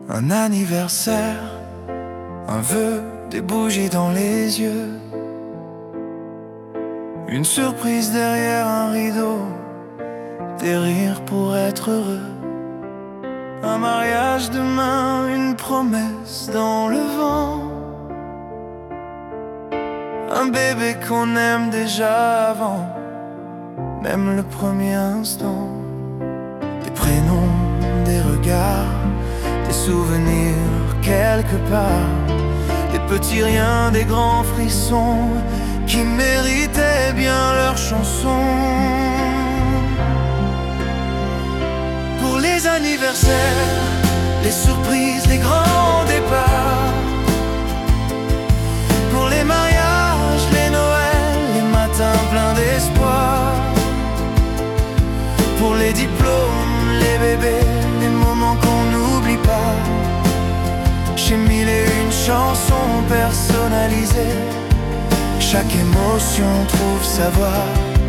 Un anniversaire, un vœu, des bougies dans les yeux, une surprise derrière un rideau, des rires pour être heureux. Un mariage demain, une promesse dans le vent, un bébé qu'on aime déjà avant même le premier instant. Des prénoms, des regards, des souvenirs quelque part, des petits riens, des grands frissons qui méritaient bien leur chanson. Pour les anniversaires, les surprises, les grands départs, pour les mariages, les Noëls, les matins pleins d'espoir, pour les diplômes, les bébés, les moments qu'on n'oublie pas. J'ai mille et une chansons personnalisées, chaque émotion trouve sa voix.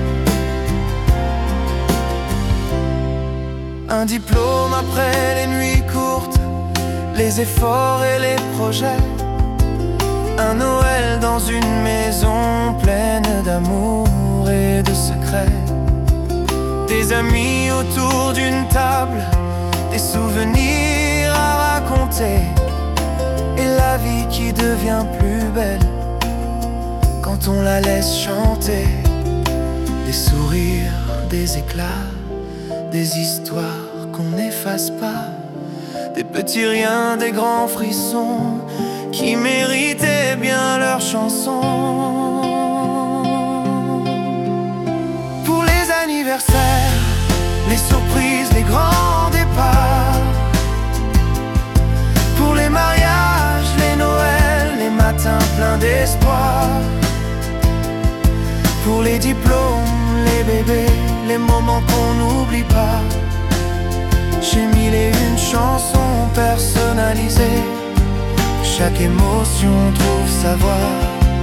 Un diplôme après les nuits courtes, les efforts et les projets, un Noël dans une maison pleine d'amour et de secrets. Des amis autour d'une table, des souvenirs à raconter, et la vie qui devient plus belle quand on la laisse chanter. Des sourires, des éclats, des histoires qu'on n'efface pas, des petits riens, des grands frissons qui méritaient bien leur chanson. Pour les anniversaires, les surprises, les grands départs, pour les mariages, les Noëls, les matins pleins d'espoir, pour les diplômes, les bébés, les moments qu'on n'oublie pas. J'ai mille et une chansons personnalisées, chaque émotion trouve sa voix.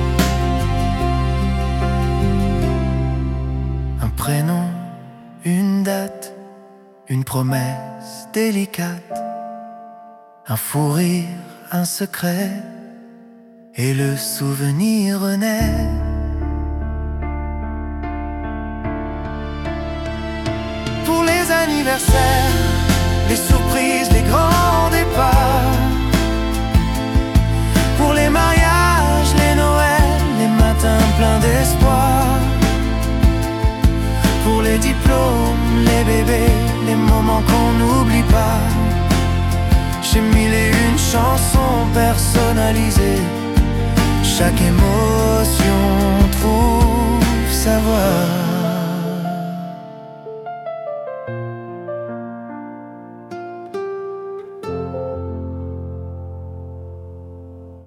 Un prénom, une date, une promesse délicate, un fou rire, un secret, et le souvenir renaît. Pour les anniversaires, les surprises, les grands départs, pour les mariages, les Noëls, les matins pleins d'espoir, pour les diplômes, les bébés, les moments qu'on n'oublie pas. J'ai mille et une chansons personnalisées, chaque émotion trouve sa voix.